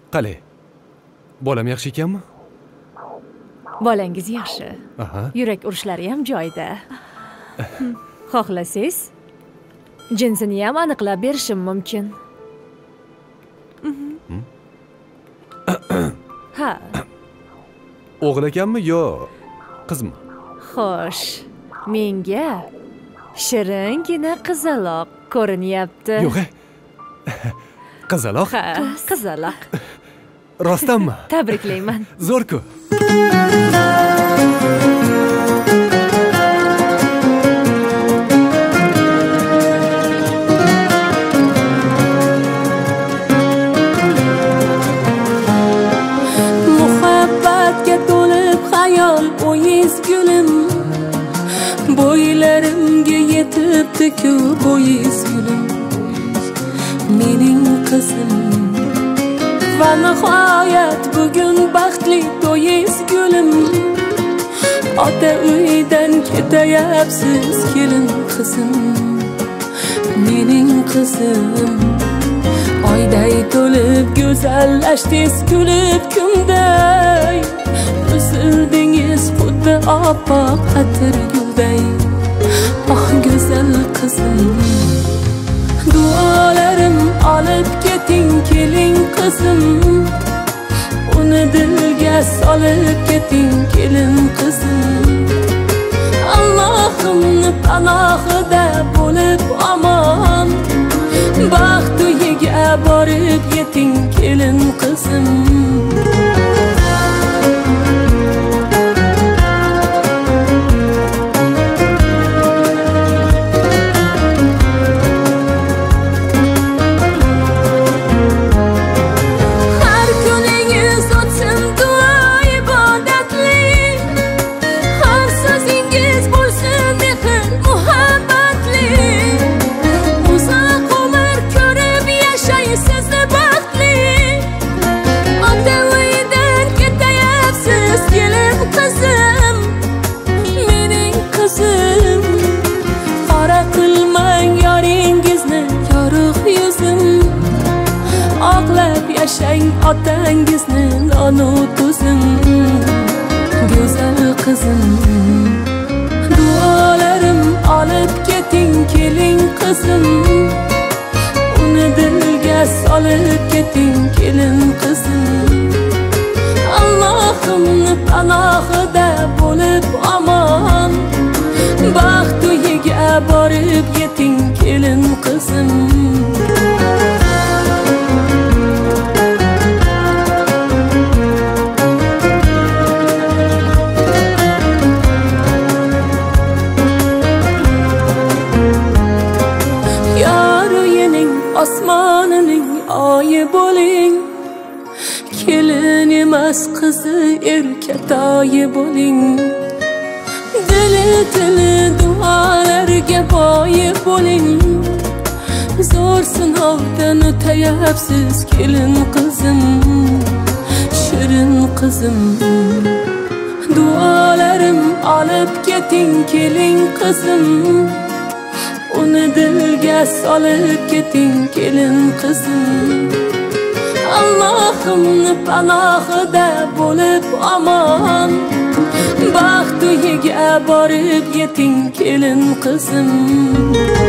Qalay? Bolam yaxshi ekanmi? Bolangiz yaxshi. Aha. Yurak urishlari ham joyida. Xohlasangiz, jinsini ham aniqlab berishim mumkin. Ha. O'g'il ekanmi yo qizmi? Xo'sh, menga shirinkina qizaloq ko'rinyapti. Yo'q. Qizaloq? Ha, qizaloq. Rostdanmi? Tabriklayman. Zo'r-ku. Muhabbatga to'lib xayol o'yiz gulim, bo'ylarimga yetibdi-ku bo'yiz gulim, mening qizim. Va nihoyat bugun baxtli to'yiz gulim, ota uydan ketayapsiz kelin qizim, mening qizim. Oyday to'lib go'zallashdingiz kulib kunday, o'sildingiz xuddi oppoq atir gulday. Oh go'zal qizim, duolarim olib keting keling qizim, uni dilga solib keting kelin qizim. Allohimni panohida bo'lib omon, baxt uyiga borib yeting kelin qizim. Yashang otangizni nonu tuzim, go'zal qizim. Duolarim olib keting keling qizim, uni dilga solib keting kelin qizim. Allohimni panohida bo'lib omon, baxt uyiga borib yeting kelin qizim. Osmonining oyi bo'ling, kelin emas qizi erkatoyi bo'ling. Dili duolarga boyi bo'ling, zo'r sinovdan o'tayapsiz kelin qizim, shirin qizim. Duolarim olib keting keling qizim, uni dilga solib keting kelin qizim. Allohimni panohida bo'lib omon, baxt uyiga borib yeting kelin qizim.